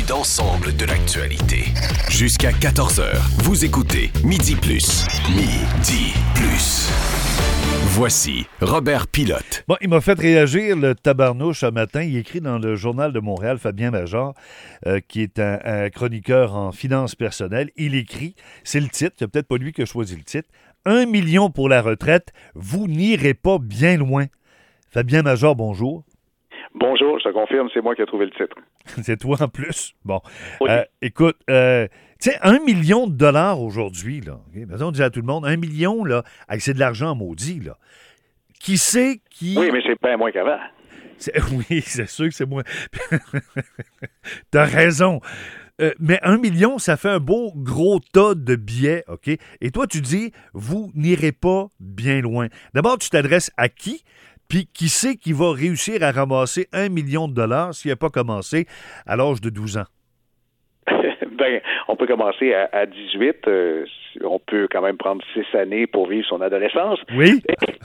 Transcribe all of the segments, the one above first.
d'ensemble de l'actualité. Jusqu'à 14h, vous écoutez Midi Plus. Midi Plus. Voici Robert Pilote. Bon, il m'a fait réagir le tabarnouche ce matin. Il écrit dans le Journal de Montréal, Fabien Major, qui est un chroniqueur en finances personnelles. Il écrit, c'est le titre, c'est peut-être pas lui qui a choisi le titre, 1 million pour la retraite, vous n'irez pas bien loin. Fabien Major, bonjour. Bonjour, je te confirme, c'est moi qui ai trouvé le titre. C'est toi en plus? Bon. Oui. Écoute, tu sais, 1 million de dollars aujourd'hui, là. Okay? On dit à tout le monde, 1 million, là, c'est de l'argent maudit, là. Qui sait qui... Oui, mais c'est bien moins qu'avant. Oui, c'est sûr que c'est moins... T'as raison. Mais 1 million, ça fait un beau gros tas de billets, OK? Et toi, tu dis, vous n'irez pas bien loin. D'abord, tu t'adresses à qui? Puis qui sait qui va réussir à ramasser 1 million de dollars s'il n'a pas commencé à l'âge de 12 ans? Ben, on peut commencer à 18. On peut quand même prendre 6 années pour vivre son adolescence. Oui.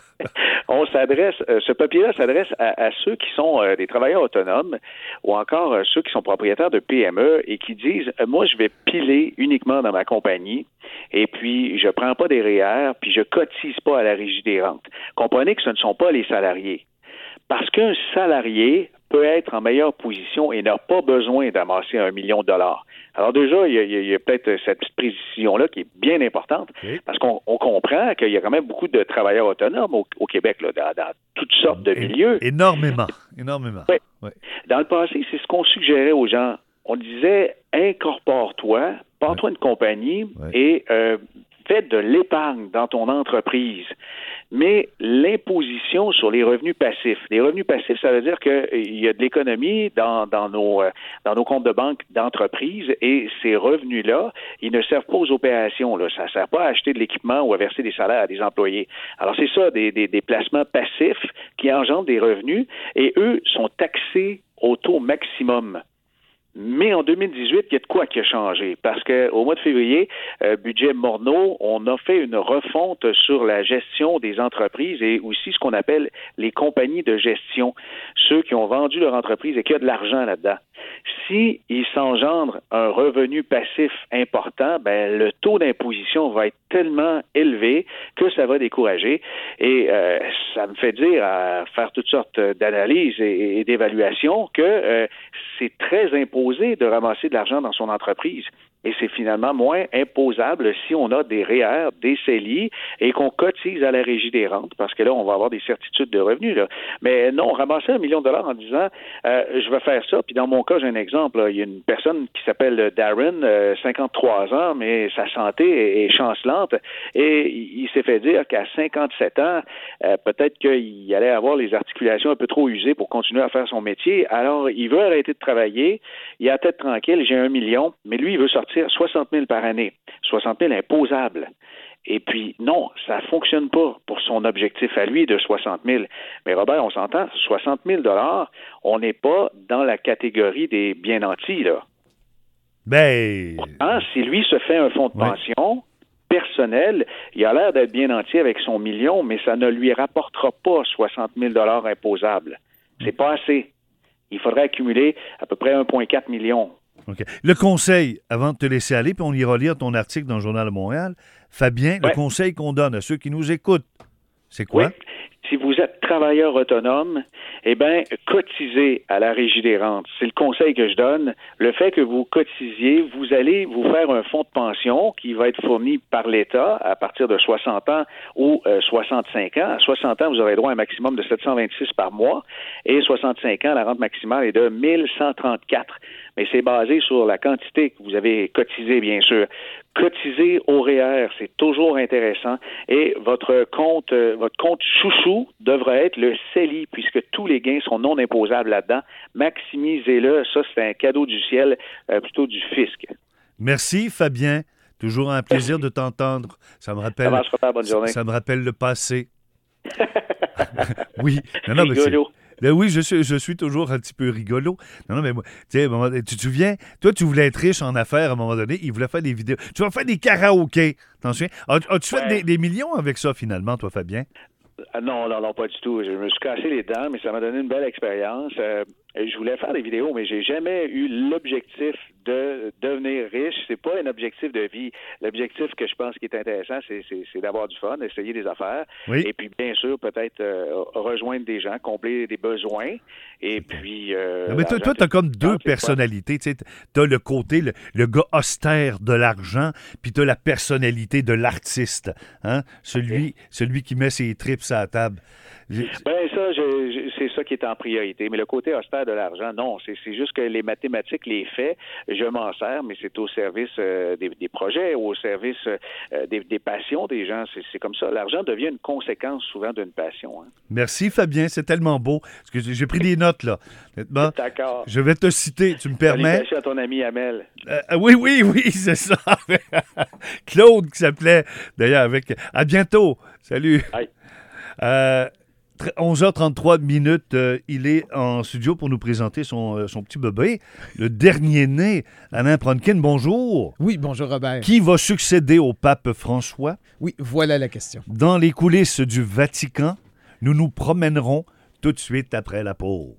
On s'adresse, ce papier-là s'adresse à ceux qui sont des travailleurs autonomes ou encore ceux qui sont propriétaires de PME et qui disent, moi, je vais piler uniquement dans ma compagnie et puis je prends pas des REER puis je cotise pas à la Régie des rentes. Comprenez que ce ne sont pas les salariés. Parce qu'un salarié peut être en meilleure position et n'a pas besoin d'amasser 1 million de dollars. Alors déjà, il y a peut-être cette petite précision-là qui est bien importante, okay, parce qu'on comprend qu'il y a quand même beaucoup de travailleurs autonomes au Québec, là, dans toutes sortes de milieux. Énormément. Oui. Oui. Dans le passé, c'est ce qu'on suggérait aux gens. On disait, incorpore-toi, pars-toi une compagnie et fais de l'épargne dans ton entreprise. Mais l'imposition sur les revenus passifs. Les revenus passifs, ça veut dire qu'il y a de l'économie dans nos comptes de banque d'entreprise et ces revenus-là, ils ne servent pas aux opérations. Là. Ça ne sert pas à acheter de l'équipement ou à verser des salaires à des employés. Alors c'est ça, des placements passifs qui engendrent des revenus et eux sont taxés au taux maximum. Mais en 2018, il y a de quoi qui a changé. Parce qu'au mois de février, budget Morneau, on a fait une refonte sur la gestion des entreprises et aussi ce qu'on appelle les compagnies de gestion. Ceux qui ont vendu leur entreprise et qui a de l'argent là-dedans. Si il s'engendre un revenu passif important, ben le taux d'imposition va être tellement élevé que ça va décourager. Et ça me fait dire à faire toutes sortes d'analyses et d'évaluations que c'est très imposé de ramasser de l'argent dans son entreprise. Et c'est finalement moins imposable si on a des REER, des CELI et qu'on cotise à la Régie des rentes, parce que là, on va avoir des certitudes de revenus. Là. Mais non, ramasser 1 million de dollars en disant je vais faire ça, puis dans mon cas, j'ai un exemple. Là. Il y a une personne qui s'appelle Darren, 53 ans, mais sa santé est chancelante, et il s'est fait dire qu'à 57 ans, peut-être qu'il allait avoir les articulations un peu trop usées pour continuer à faire son métier. Alors, il veut arrêter de travailler, il a la tête tranquille, j'ai 1 million, mais lui, il veut sortir 60 000 par année. 60 000 imposables. Et puis, non, ça ne fonctionne pas pour son objectif à lui de 60 000. Mais Robert, on s'entend, 60 000 $, on n'est pas dans la catégorie des bien nantis, là. Ben... Pourtant, si lui se fait un fonds de pension personnel, il a l'air d'être bien nanti avec son million, mais ça ne lui rapportera pas 60 000 $ imposables. C'est pas assez. Il faudrait accumuler à peu près 1,4 million. OK. Le conseil, avant de te laisser aller, puis on ira lire ton article dans le Journal de Montréal, Fabien, le conseil qu'on donne à ceux qui nous écoutent, c'est quoi? Oui. Si vous êtes travailleur autonome, eh bien, cotisez à la Régie des rentes. C'est le conseil que je donne. Le fait que vous cotisiez, vous allez vous faire un fonds de pension qui va être fourni par l'État à partir de 60 ans ou 65 ans. À 60 ans, vous aurez droit à un maximum de 726 par mois et 65 ans, la rente maximale est de 1134. Mais c'est basé sur la quantité que vous avez cotisé, bien sûr. Cotiser au REER, c'est toujours intéressant. Et votre compte chouchou devrait être le CELI, puisque tous les gains sont non imposables là-dedans. Maximisez-le. Ça, c'est un cadeau du ciel, plutôt du fisc. Merci, Fabien. Toujours un plaisir de t'entendre. Ça me rappelle... bonne journée. Ça me rappelle le passé. Oui. Non, mais rigolo. Oui, je suis toujours un petit peu rigolo. Non, mais moi, tu sais, tu te souviens, toi, tu voulais être riche en affaires à un moment donné, il voulait faire des vidéos. Tu vas faire des karaokés, t'en souviens? As-tu fait des millions avec ça, finalement, toi, Fabien? Non, pas du tout. Je me suis cassé les dents, mais ça m'a donné une belle expérience. Je voulais faire des vidéos, mais j'ai jamais eu l'objectif de devenir riche. C'est pas un objectif de vie. L'objectif que je pense qui est intéressant, c'est d'avoir du fun, d'essayer des affaires. Oui. Et puis, bien sûr, peut-être rejoindre des gens, combler des besoins. Et puis... mais toi, tu as comme deux personnalités. Tu as le côté, le gars austère de l'argent, puis tu as la personnalité de l'artiste. Hein? Celui qui met ses tripes à la table. C'est ça qui est en priorité. Mais le côté austère de l'argent, non. C'est juste que les mathématiques, les faits, je m'en sers, mais c'est au service des projets, au service des passions des gens. C'est comme ça. L'argent devient une conséquence souvent d'une passion. Hein. Merci, Fabien. C'est tellement beau. J'ai pris des notes, là. Bon, d'accord. Je vais te citer. Tu me permets? Salutations à ton ami Amel. Oui, c'est ça. Claude, qui s'appelait, d'ailleurs, avec... À bientôt. Salut. Bye. 11h33 minutes, il est en studio pour nous présenter son petit bébé, le dernier né, Alain Pronkin. Bonjour. Oui, bonjour Robert. Qui va succéder au pape François? Oui, voilà la question. Dans les coulisses du Vatican, nous nous promènerons tout de suite après la pause.